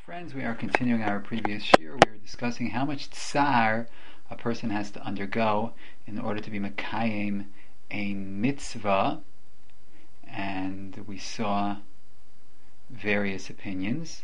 Friends, we are continuing our previous year. We were discussing how much tsar a person has to undergo in order to be mekayim a mitzvah, and we saw various opinions.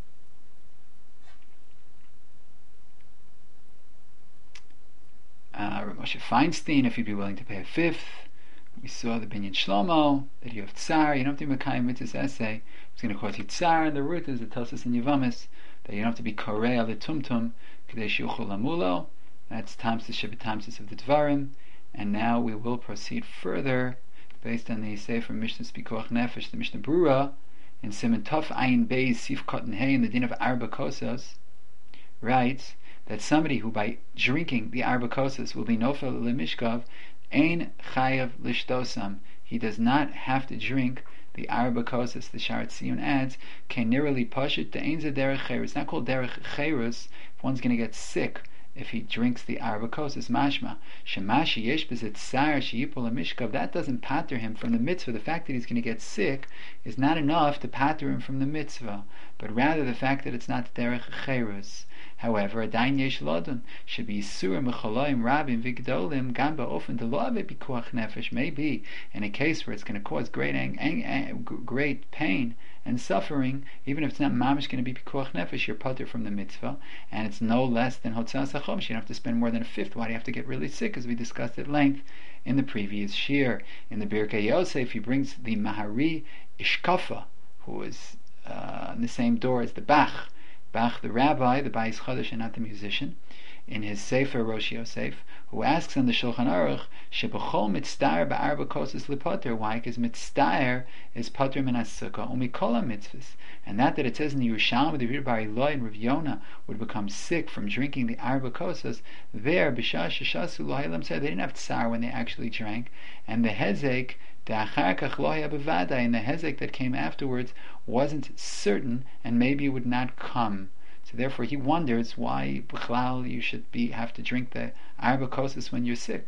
Rav Moshe Feinstein, if you'd be willing to pay a fifth. We saw the Binyan Shlomo, that you have tsar, you don't have to be mekayim mitzvah's essay. It's going to cause you tsar, and the root is the Tosas and Yavamis, that you don't have to be korei al tumtum, k'dei shiuchol lamulo. That's Tamsis Shebetamsis of the Dvarim. And now we will proceed further, based on the Sefer Mishnah Pikuach Nefesh, the Mishnah Brura, in Siman Tov Ayin Beis Sif Cotton Hay, in the din of Arba Kosas, writes that somebody who by drinking the Arba Kosas will be nofel lemishkav, ein chayav lishtosam. He does not have to drink the Arba Kosas. The Sharat Tziyun adds, Kenirali Pashit, the ein derech cherus. It's not called derech cherus if one's going to get sick if he drinks the Arba Kosas. Mashma shemashi yesh bezet tsar sheyipol lemishkav. That doesn't pater him from the mitzvah. The fact that he's going to get sick is not enough to pater him from the mitzvah, but rather the fact that it's not derech cherus. However, a dain yesh lodun should be surim mechaloim rabim vigdolim gamba often the law of pikuach nefesh may be in a case where it's going to cause great pain and suffering, even if it's not mamish going to be pikuach nefesh, you're pater from the mitzvah, and it's no less than hotzas hachom. You don't have to spend more than a fifth. Why do you have to get really sick? As we discussed at length in the previous shir. In the Birkei Yosef, he brings the Mahari Ishkafa, who is in the same door as the Bach the rabbi, the Bais Chodesh, and not the musician, in his Sefer Rosh Yosef, who asks on the Shulchan Aruch, Shebechol mitzdayer ba'arba kosas lipoter. Why? Because mitzdayer is poter min hasukah umikol mitzvahs, and that it says in the Yerushalmi, the Rebbe Bar Eloi and Rav Yonah would become sick from drinking the arba kosas. There, b'shah sheshasu lo ha'ilam said they didn't have tsar when they actually drank, and the hezek, and the hezek that came afterwards wasn't certain and maybe would not come. So therefore he wonders why b'chlal you should have to drink the arba kosas when you're sick.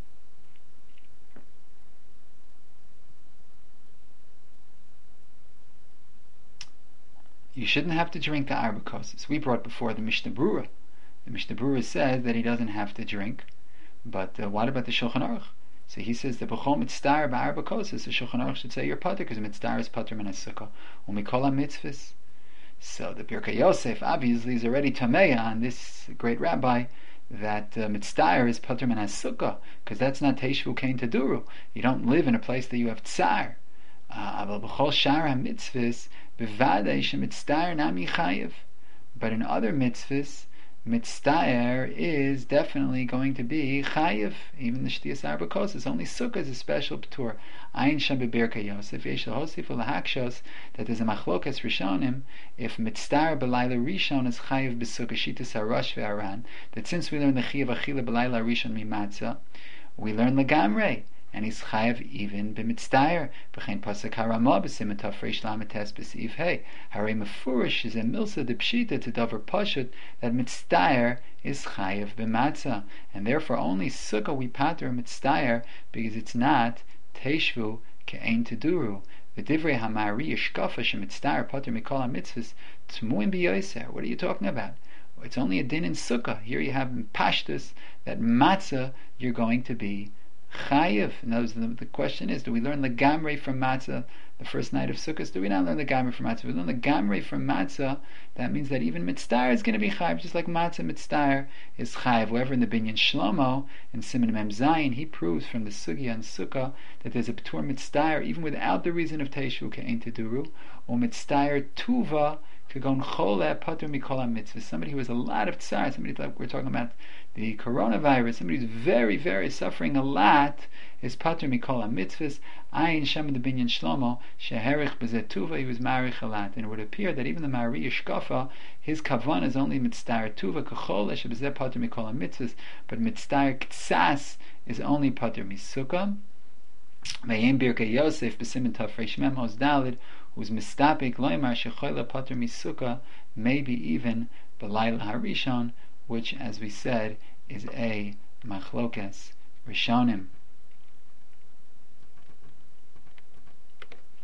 You shouldn't have to drink the arba kosas. We brought before the Mishnah Brura. The Mishnah Brura says that he doesn't have to drink, but what about the Shulchan Aruch? So he says the b'chol mitzdayer ba'arba kosas. The Shulchan Aruch should say you're pater because mitzdayer is pater min hasukah umikol mitzvahs. So the Birkei Yosef obviously is already tameya on this great rabbi that mitzdayer is pater min hasukah, because that's not teishvu kein taduru. You don't live in a place that you have tsar. Aval b'chol shar ha-mitzvahs b'vadei shemitzdayer nami chayiv. But in other mitzvahs, mitzdayer is definitely going to be chayiv. Even the shtiyas arba kosas, only sukkah is a special p'tur. Ayin sham b'Birkei Yosef yesh lahosif ulahakshos, that there's a machlokas rishonim if mitzdayer b'layla rishon is chayiv b'sukkah shitas harosh ve'aran, that since we learn the chiyav achila b'layla rishon mimatzah, we learn legamrei, and he's chayav even b'mitzdayer. B'chein pasuk haramah b'siman tov reish lametes b'siv hey. Harei mefurish is a milsa de pshita to davar pashut that mitzdayer is chayav b'matzah, and therefore only sukkah we pater mitzdayer because it's not teishvu ke'ein teduru. V'divrei hamari yishkafa shemitzdayer pater mikol hamitzvahs tmuim b'yoser. What are you talking about? It's only a din in sukkah. Here you have in pashtus that matzah you're going to be chayiv. And the question is, do we learn the gamrei from matzah the first night of Sukkot? Do we not learn the gamrei from matzah? We learn the gamrei from matzah. That means that even mitzdayer is going to be chayiv, just like matzah mitzdayer is chayiv. However, in the Binyan Shlomo, in Siman Mem Zayin, he proves from the sugya and sukkah that there's a p'tur mitzdayer even without the reason of teishu ke'ein teduru, or mitzdayer tuva kagon chole pater mikol mitzvah. Somebody who has a lot of tsar, somebody like we're talking about the coronavirus, somebody who's very, very suffering a lot, is pater mikol mitzvahs. Ayin shem the Binyan Shlomo sheherich b'zeh tuva, he was marich a lot, and it would appear that even the Mari Yishkafa, his kavan is only mitzdayer tuva kachol sheb'zeh pater mikol mitzvahs, but mitzdayer ktsas is only pater misukah. Vayim Birkei Yosef b'siman tov reish mem hoz dalid, who's mistapik loymar shechoyle pater misukah, maybe even b'layla harishon, which, as we said, is a machlokas rishonim.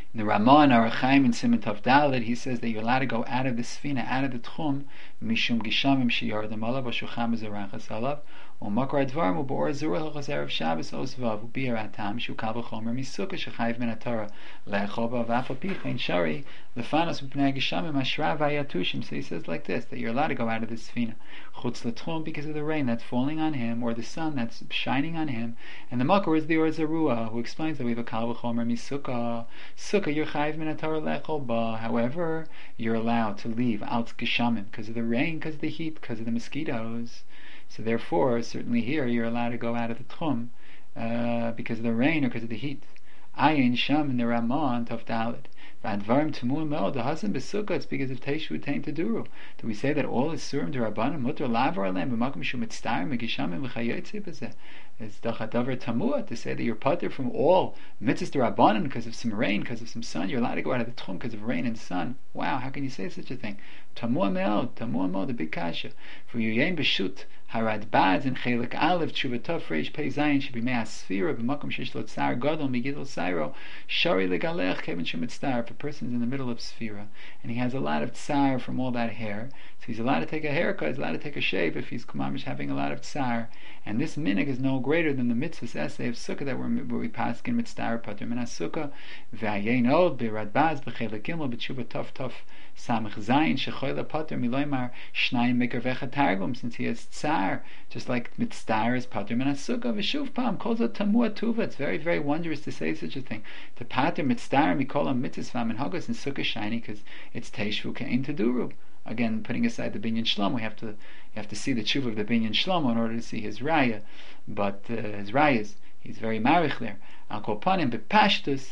In the Ramah and Arachaim and Siman Tov Dalet, he says that you're allowed to go out of the Sfina, out of the Tchum, Mishum Gishamim Shiyardim Alav, Oshucham Zerachas Alav, Makar Advarim U'Bor Zerach Erev Shabbos Osvav U'Bir Atam Shukal V'Chomer Misukah Shechayiv Min HaTorah Le'echol Ba'Vaf Apichein Shari Lefanos M'Pnei Gishamim Ashra V'Yatushim. So he says like this, that you're allowed to go out of the Sfina Chutz L'Tchum because of the rain that's falling on him, or the sun that's shining on him, and the Makar is the Or Zerua, who explains that we have a Kal V'Chomer Misukah. Sukkah you're Chayiv Min HaTorah Le'echol Ba. However, you're allowed to leave out Gishamim because of the rain, because of the heat, because of the mosquitoes. So therefore, certainly here, you're allowed to go out of the Tchum because of the rain or because of the heat. Ayin Sham in the Ramah Tov Dalet. V'advarim Temuim Me'od. The Hasan B'Sukkah, it's because of Teishu Tein Teduru. Do we say that all is Surim D'Rabbanan Mutter Lavar Alem B'Makom Shu Mitztarim Megishamim V'Chayotzi B'Zeh? It's Dachadavar Tamua to say that you're pater from all mitzvahs D'Rabbanan because of some rain, because of some sun. You're allowed to go out of the Tchum because of rain and sun. Wow, how can you say such a thing? Tamua Me'od, the big kasha. For Yuyein B'Shut Harad Baz and Chelik Aleph Tshuvatov Reish Pei Zayin should be Mea Sfira B'Makom Shesh Lo Tsar Gadol Megidol Sairo Shari Legalech Kevin Shemitztar. If a person's in the middle of Sfira and he has a lot of tsar from all that hair, so he's allowed to take a haircut, he's allowed to take a shave if he's kumamish having a lot of tsar. And this minig is no greater than the mitzvahs essay of sukkah that we pass in mitzvah pater min sukkah v'ayein od beradbaz b'chelik gimel b'tshuva tov tov samich zayin shechoyle pater miloymar shnayim mikar vecha targum, since he has tsar, just like mitzvah is pater min sukkah v'shuv pam calls it tamua tuva. It's very, very wondrous to say such a thing. To pater mitzvah mikol mitzvah min hagos and sukkah shiny because it's teishvu kein teduru. Again, putting aside the binyan shlomo, you have to see the tshuva of the binyan shlomo in order to see his raya. But his rayas, he's very marich there. Al kol panim bepashtus,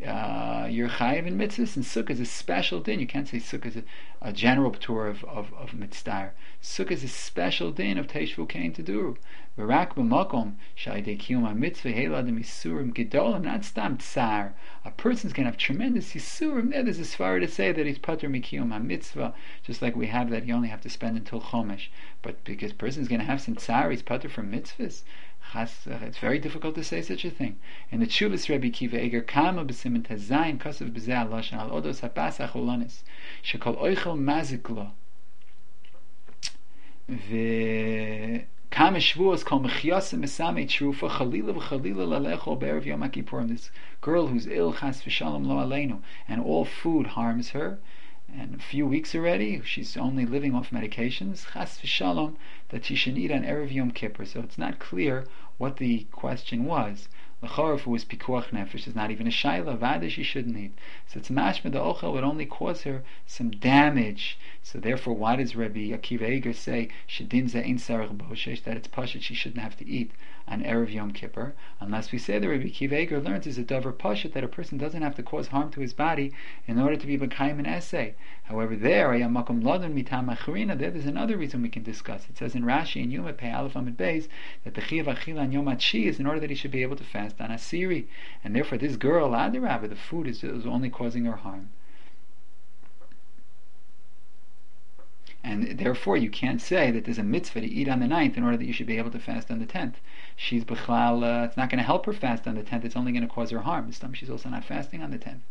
you're chayiv in mitzvahs, and sukkah is a special din. You can't say sukkah is a general tour of mitzvah. Sukkah is a special din of teishvu kein teduru. V'rak b'makom sh'alidei kiyum ha-mitzvah heiladim yisurim gedolim, not stam tsar. A person's going to have tremendous yisurim. There's a svara to say that he's pater mikiyum ha-mitzvah, just like we have that you only have to spend until chomesh. But because a person's going to have some tsar, he's pater from mitzvahs. It's very difficult to say such a thing. In the Tshuvas Rebbe Kiva Eger Kama B'Simen Tazayin Kasav B'Zeh Lashon Al Odos HaPasach Olonis Shekol Oichel Maziklo Kama Shvuos Kol Mechiyasa Mesamei Trufa Chalila V'Chalila Lalecho Be'erev Yom HaKippurim. This girl who's ill, Chas V'Shalom Lo Aleinu, and all food harms her, and a few weeks already, she's only living off medications, Chas V'Shalom, that she should eat on Erev Yom Kippur. So it's not clear what the question was. L'chor, if it was pikuach nefesh, is not even a shayla, vada she shouldn't eat. So it's mashma, the ochel would only cause her some damage. So therefore, why does Rabbi Akiva Eiger say, shedin ze ein sarach boshesh, that it's pashut she shouldn't have to eat on Erev Yom Kippur? Unless we say that Rabbi Akiva Eiger learns is a davar pashut, that a person doesn't have to cause harm to his body in order to be b'kayim an essay. However, there, ayam ladon mitam acharina, there's another reason we can discuss. It says in Rashi, in Yuma Pei Aleph Amid Beis, that the chiyav achila on Yom HaTshi is in order that he should be able to fast on Asiri, and therefore this girl, Adarabah, the food is only causing her harm, and therefore you can't say that there's a mitzvah to eat on the 9th in order that you should be able to fast on the 10th. She's b'chlal, it's not going to help her fast on the 10th, it's only going to cause her harm. This time she's also not fasting on the 10th.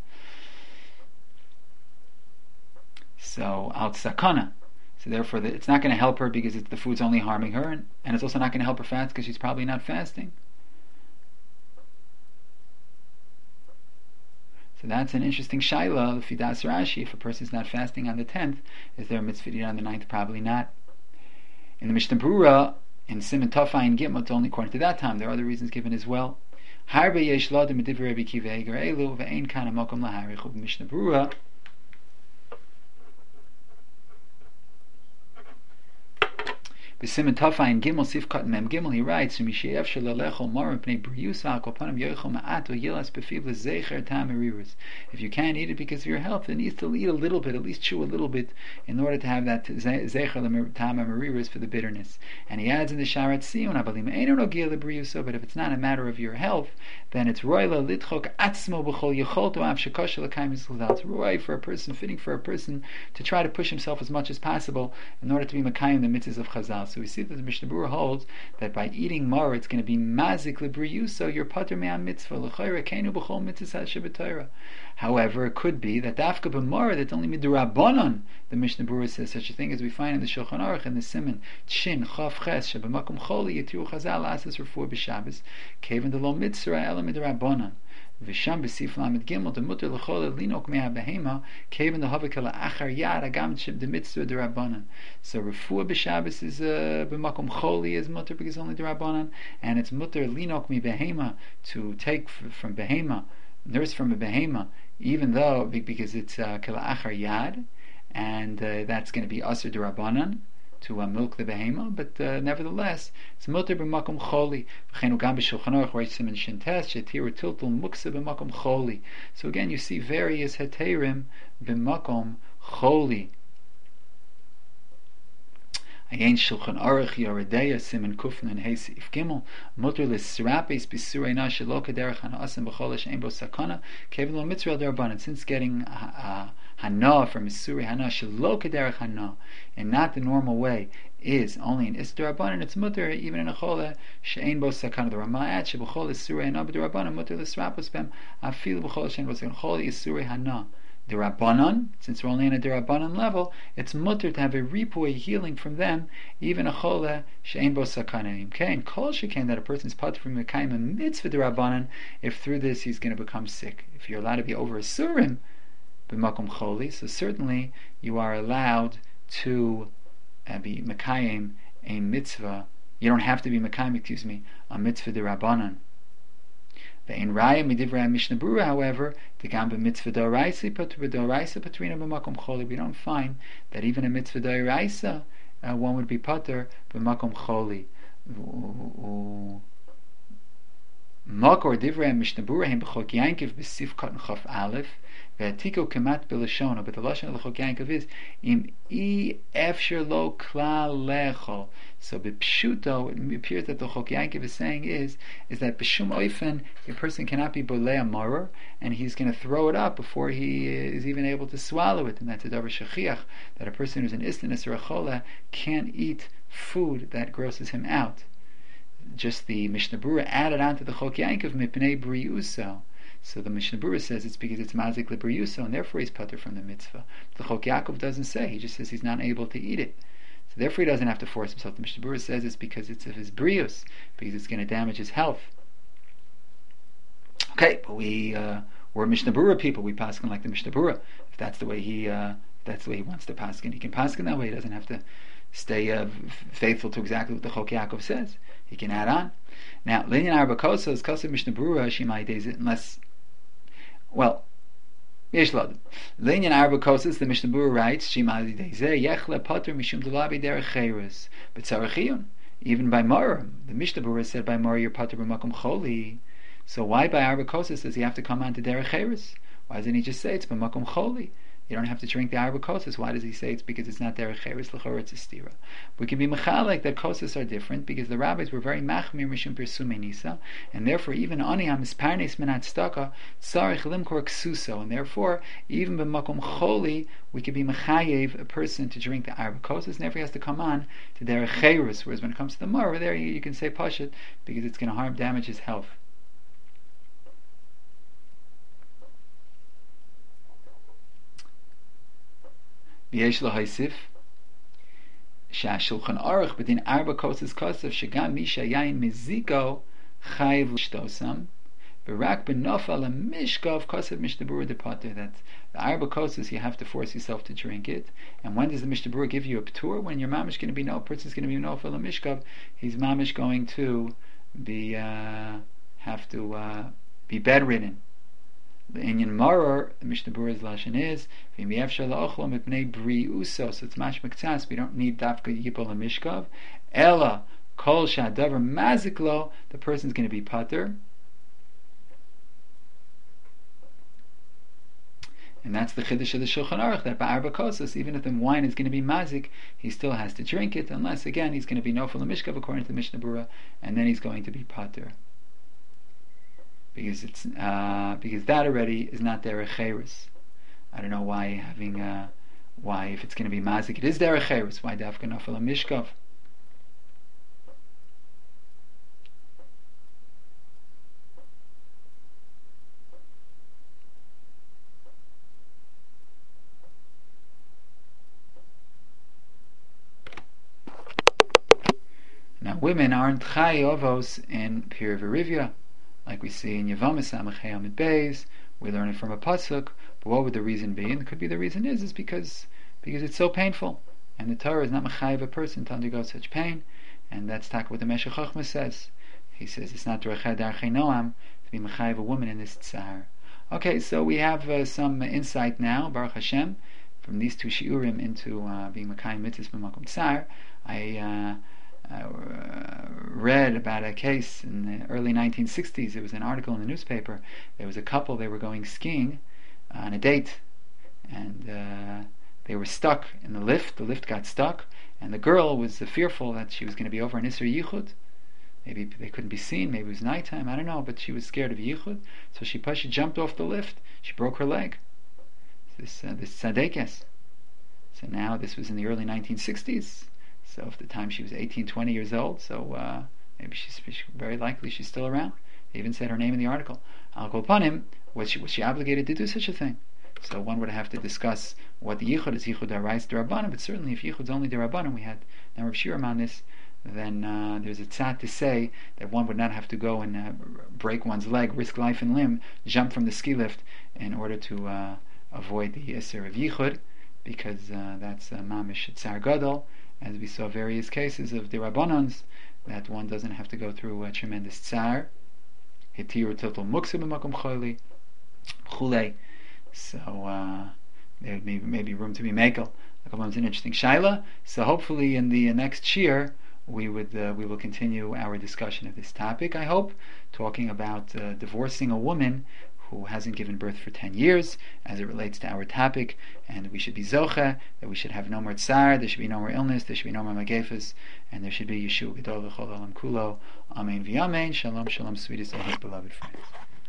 So out sakana. So therefore it's not going to help her because the food's only harming her, and it's also not going to help her fast because she's probably not fasting. So that's an interesting shaila. Fidas Rashi, if a person's not fasting on the 10th, is there a mitzvah to eat on the 9th? Probably not. In the Mishnah Brura, in Siman Tafai and Gimel, it's only according to that time. There are other reasons given as well. Harbe yesh ladim medivrei Rabbi Akiva Eiger elu ve'ein kana makom laharichu. Mishnah Brura, B'Simen Tafai and Gimel Sifkat Mem Gimel, he writes, "Misheyev shelalechol mar mipnei brius v'al panim yoichol ma'at v'yilas b'fiv l'zecher tam merirus." If you can't eat it because of your health, it needs to eat a little bit, at least chew a little bit, in order to have that zecher tam merirus for the bitterness. And he adds in the Sharat Tziyun, "Avalim eino nogia lebriuso," but if it's not a matter of your health, then it's roila litchok atzmo b'chol yecholto av shekosher l'kaim yisrael. It's roy for a person, fitting for a person to try to push himself as much as possible in order to be makayim the mitzvahs of Chazal. So we see that the Mishnah Berurah holds that by eating maror, it's going to be mazik lebriyuso, you're pater me'am mitzvah, l'chayra keinu b'chol mitzvah shebetayra. However, it could be that dafka b'maror, that only midrabanan, the Mishnah Berurah says such a thing as we find in the Shulchan Aruch and the Siman, Shin, Chav Ches, shebemakom choli, yetiru chazal, asas refuah b'Shabbos, kevan delo mitzvah, ela midrabanan. V'sham b'sif lamed gimel the mutter l'chol linok meha behema kevan the havik achar yad agam the mitzvah derabanan. So refuah b'Shabbos is b'makom choli is mutter because only derabanan, and it's mutter linok mi behema to take from behema, nurse from a behema, even though because it's kala achar yad, and that's going to be aser derabanan to milk the behema, but nevertheless, it's mutter b'makom choli. V'cheinu gam b'shulchan aruch where siman shintes shetiru tiltul muksa b'makom choli. So again, you see various heterim b'makom choli. Ayin shulchan aruch yoredeya siman kufnan hey seif gimel mutter l'srapes b'surei na shelo kederach hana'asim b'chol she'en bo sakana kevin lo mitzvah derabanan. Since getting hana from Isuri hana shelo kederach hana, and not the normal way, is only an Isur Rabbanan, it's mutter even in a chole she'ein bo sakana. The Ramah adds sheb'chol Isuri hana b'Derabanan mutter l'srapos b'hem afilu b'chol she'ein bo sakana. Chol Isuri hana Derabanan, since we're only in a Derabanan level, it's mutter to have a ripoy healing from them, even a chole she'ein bo sakana. Okay, and kol shekain that a person is patur from mekayim a mitzvah Derabanan if through this he's going to become sick. If you're allowed to be over Isurim b'makom choli, so certainly you are allowed to be mekayim a mitzvah. You don't have to be mekayim, a mitzvah derabanan. The in raya midivrei Mishnah Berurah, however, the gam b'mitzvah d'oraisa patrina b'makom choli. We don't find that even a mitzvah d'oraisa one would be pater b'makom choli. Makor divrei Mishnah Berurah him b'chok yankiv b'sif katan chaf aleph. V'atiko kemat b'lashona, but the lashon of the Chok Yankov is im I efsher lo klal lechol. So b'pshuto, it appears that the Chok Yankov is saying is that b'shum oifen a person cannot be bolei maror, and he's going to throw it up before he is even able to swallow it, and that's a davar shechiach, that a person who's an istinus or a chola can't eat food that grosses him out. Just the Mishnah Berurah added on to the Chok Yankov mipnei briuso. So the Mishnah Berurah says it's because it's mazik lebriyuso, and therefore he's pater from the mitzvah. The Chok Yaakov doesn't say; he just says he's not able to eat it. So therefore he doesn't have to force himself. The Mishnah Berurah says it's because it's of his brius, because it's going to damage his health. Okay, but we're Mishnah Berurah people. We paskin like the Mishnah Berurah. If that's the way he wants to paskin, he can paskin that way. He doesn't have to stay faithful to exactly what the Chok Yaakov says. He can add on. Now, Linyan Arba Kosa is Kosa Mishnah Berurah Shimai Dezit, unless. Well, Yesh Lod. Linyan Arba Kosa, the Mishnah Berurah writes, Shimai Dezeh Yechle Potter Mishum Delabi Derech Cheirus, but Tzarachiyun. Even by Marah, the Mishnah Berurah said by Marah you're Potter B'makom Choli. So why by Arba Kosa does he have to come on to Derech Cheirus? Why doesn't he just say it's B'makom Choli? You don't have to drink the Arba Kosas. Why does he say it's because it's not Derech Cheirus, l'chorah it's a stira? We can be mechalek that Kosas are different because the rabbis were very machmir mishum pirsume nisa, and therefore even aniam is parnes menat staka tzarich limkor ksuso, and therefore even b'makom choli we can be mechayev a person to drink the Arba Kosas, and therefore he has to come on to Derech Cheirus. Whereas when it comes to the Mar, there you can say pashut because it's going to damage his health. V'yesh lo haisif shashulchan aruch b'din arba kosas kosav shegam misha yayin miziko chayv l'shtosam v'rak b'nofal mishkov kosav Mishnah Berurah depater. That the arba kosas you have to force yourself to drink it. And when does the Mishnah Berurah give you a p'tur? When your mamish going to be person's going to be nofal mishkov, he's mamish going to be have to be bedridden. The Inyan Maror, the Mishnah Berurah's lashon is v'miev shalachlo mipnei briuso. So it's mash mektzas. We don't need dafka yipol hamishkav. Ella kol shadavar maziklo. The person's going to be pater, and that's the chiddush of the Shulchan Aruch that by arba kosas, even if the wine is going to be mazik, he still has to drink it, unless again he's going to be nofel hamishkav according to the Mishnah Berurah, and then he's going to be pater. Because it's because that already is not derech cheirus. I don't know why if it's going to be mazik it is derech cheirus. Why dafka nafel mishkav? women aren't chai ovos in Pir Verivia, like we see in Yevamos Amachei Amid Beis. We learn it from a pasuk. But what would the reason be? And it could be the reason is because it's so painful, and the Torah is not mechayiv a person to undergo such pain, and that's what the Meshech Chochmah says. He says it's not derechei darchei noam to be mechayiv a woman in this tsar. Okay, so we have some insight now, Baruch Hashem, from these two shiurim into being mechayiv mitzvahs b'makom tsar. I read about a case in the early 1960s. There was an article in the newspaper. There was a couple, they were going skiing on a date, and they were stuck in the lift. The lift got stuck, and the girl was fearful that she was going to be over an Isser Yichud. Maybe they couldn't be seen, maybe it was nighttime, I don't know, but she was scared of Yichud, so she jumped off the lift. She broke her leg. This tzadekes. So now, this was in the early 1960s, so at the time she was 18, 20 years old, so maybe she's very likely she's still around. They even said her name in the article. Al kol panim, was she obligated to do such a thing? So one would have to discuss what the Yichud is, Yichud Arais D'Rabbanan, but certainly if Yichud's only D'Rabbanan, we had a number of shiurim on this, then there's a tzad to say that one would not have to go and break one's leg, risk life and limb, jump from the ski lift in order to avoid the Isser of Yichud, because that's Mamish Tsar Gadol, as we saw various cases of D'Rabbanans, that one doesn't have to go through a tremendous tsar. Hitiru tiltul muksa b'makom choli, chulei. So there may be room to be makel. It's an interesting shaila. So hopefully in the next shiur we will continue our discussion of this topic. I hope, talking about divorcing a woman who hasn't given birth for 10 years, as it relates to our topic, and we should be zoche, that we should have no more tsar, there should be no more illness, there should be no more magefas, and there should be Yeshua Gedol L'chol Olam Kulo. Amen v'Amen. Shalom, shalom, sweetest of his beloved friends.